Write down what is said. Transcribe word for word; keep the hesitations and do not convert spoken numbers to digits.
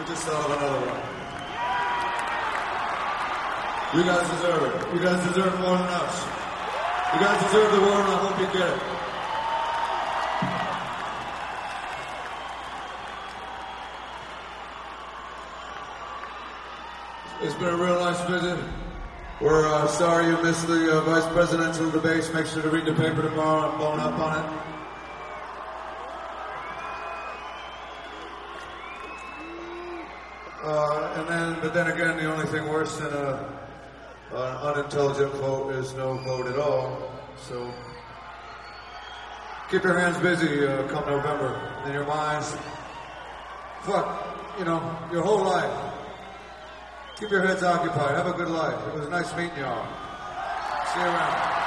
We just thought of another one. You guys deserve it. You guys deserve more than us. You guys deserve the award, and I hope you get it. It's been a real nice visit. We're uh, sorry you missed the uh, vice presidential debates. Make sure to read the paper tomorrow and bone up on it. Uh, and then, but then again, the only thing worse than a, an unintelligent vote is no vote at all. So keep your hands busy uh, come November, and your minds. Fuck, you know, your whole life. Keep your heads occupied. Have a good life. It was nice meeting y'all. See you around.